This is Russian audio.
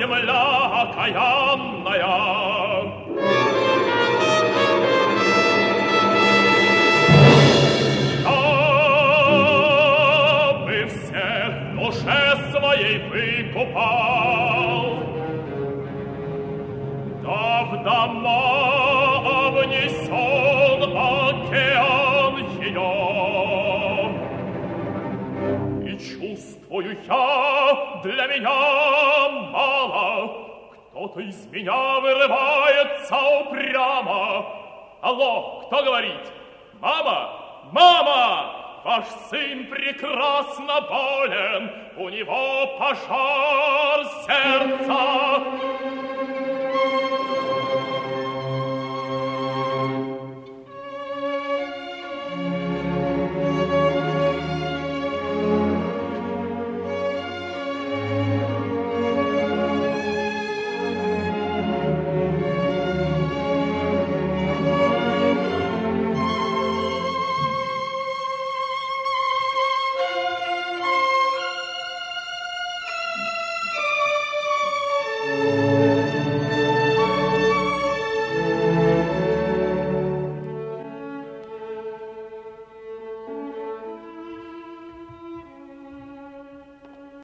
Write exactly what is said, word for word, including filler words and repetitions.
земля окаянная. Чтобы всех душе своей выкупал, да в дома обнесен океан ее. И чувствую я, для меня мало, кто-то из меня вырывается упрямо. Алло, кто говорит? Мама, мама, ваш сын прекрасно болен, у него пожар сердца. Thank you.